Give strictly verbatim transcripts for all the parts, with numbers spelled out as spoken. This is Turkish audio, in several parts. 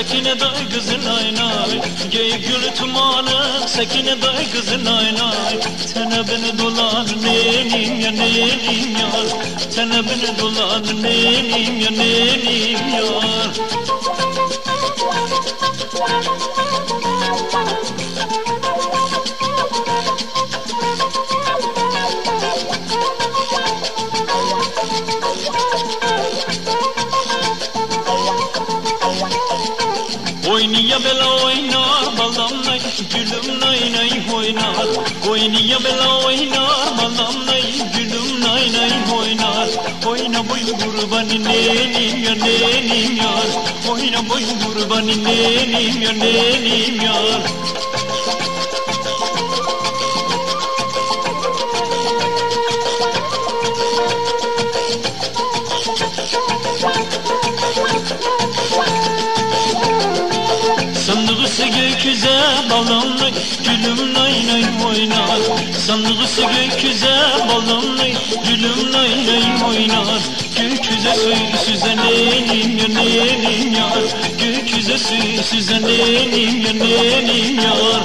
Sekine day kızın ay nay, geyik gülü tumanı. Sekine day kızın ay nay, tene beni dolan nenim ya nenim yar. Tene beni dolan nenim ya nenim yar. Oyniya bela oynar balam nay, gülüm nay nay oynar. Oyniya bela oynar balam nay, gülüm nay nay oynar. Oyna boy kurbanı nenim ya nenim yar. Oyna boy kurbanı nenim ya nenim yar. Sandığı gökyüze balonlu gülüm nay nay oynar. Sandığı gökyüze balonlu gülüm nay nay oynar. Gökyüze suyu süzen nenim ya nenim yar. Gökyüze suyu süzen nenim ya nenim yar.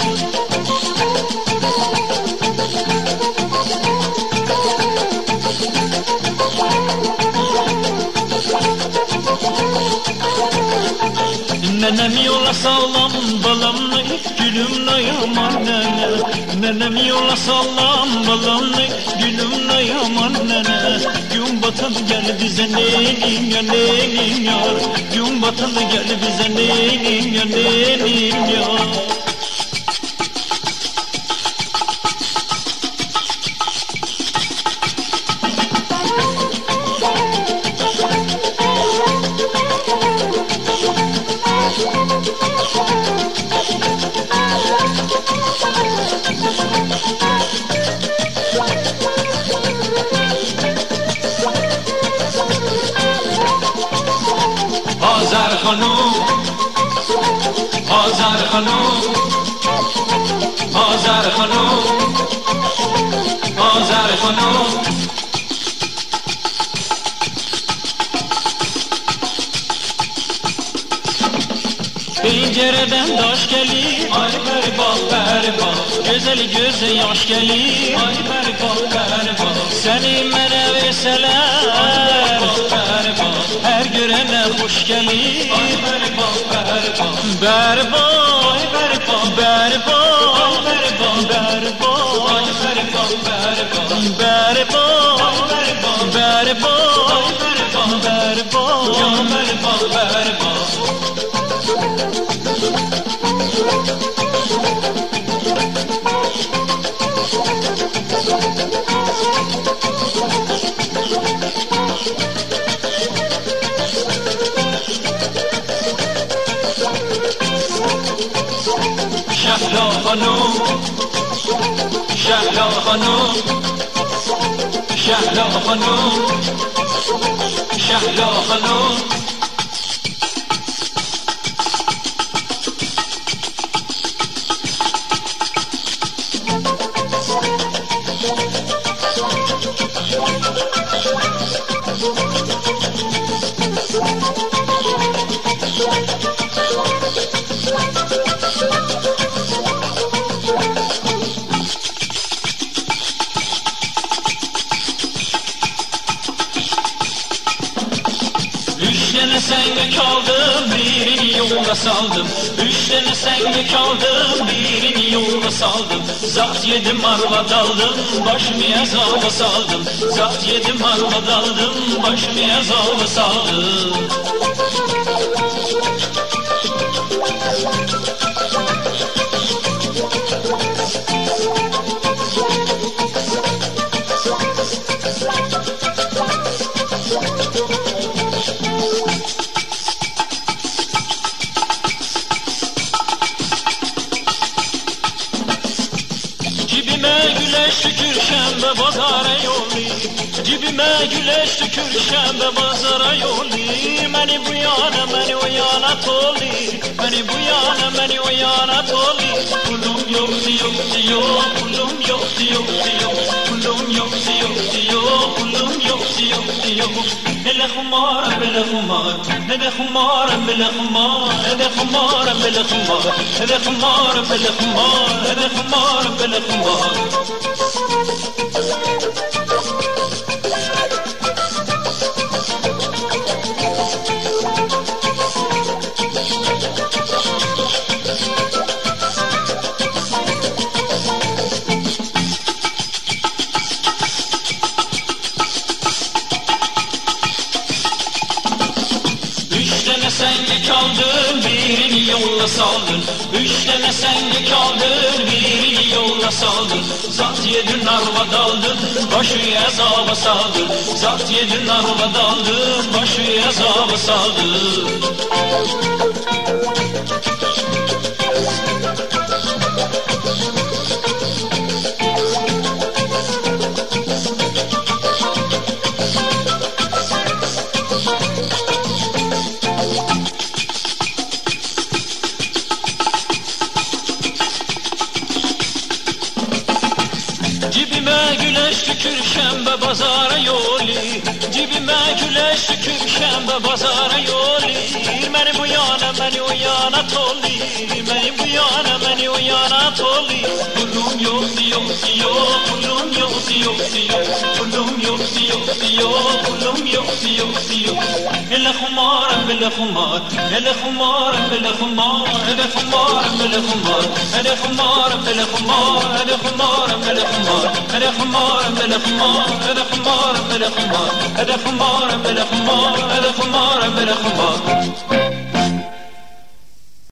Nenem yola sağlam balam nay, gülüm nay aman nene. Nenem yola sağlam balam nay, gülüm nay aman nene. Gün batan gel bize nenim ya nenim yar. Gün batan gel bize nenim ya nenim yar. Hazar hanım, Hazar hanım, Hazar hanım, Hazar hanım. Pencereden taş gelir, ay beri bak beri bak. Gözeli göze yaş gelir, ay beri bak beri bak. Seni mene verseler, ay beri bak beri bak. Her görene hoş gelir, ay beri bak beri bak. Beri bak, ay beri bak beri bak. Ay beri bak beri bak, ay beri bak beri bak. Beri bak, ay beri bak beri bak. Ay beri bak beri bak, ya beri bak beri bak. Şahla hanım, Şahla hanım, Şahla hanım, Şahla hanım. Üç tane senge kaldım, birini yola saldım. Üç tane senge kaldım, birini yola saldım. Zat yedim arva daldım, başımı yazava saldım. Zat yedim arva daldım, başımı yazava saldım. Cibime güleş tükür şembe pazara yolli. Cibime güleş tükür şembe pazara yolli. Beni bu yana beni o yana tolli. Beni bu yana beni o yana tolli. Kulum yok diyor diyor, kulum yok diyor diyor. Kulum yok diyor diyor, kulum yok diyor diyor. إلا خمار بلا خمار هذا خمار بلا خمار هذا خمار بلا خمار هذا خمار بلا خمار هذا خمار بلا خمار Senge kaldın birini yolla saldın Üç tane senge kaldın birini yolla saldın Zat yedin arva daldın başı azaba saldın Zat yedin arva daldın başı azaba saldın Cibime güleş tükür şembe pazara yoli Cibime güleş tükür şembe pazara yoli Beni bu yana beni o yana toli Beni bu yana beni o yana toli Kulum yok yok yok Kulum yok yok yok Kulum yok yok yok Kulum yok yok yok Ele khumar bela khumar Ele khumar bela khumar Ele khumar bela khumar Ele khumar bela khumar Ele khumar bela khumar Ele khumar bela khumar Ele khumar bela khumar Ele khumar bela khumar Ele khumar bela khumar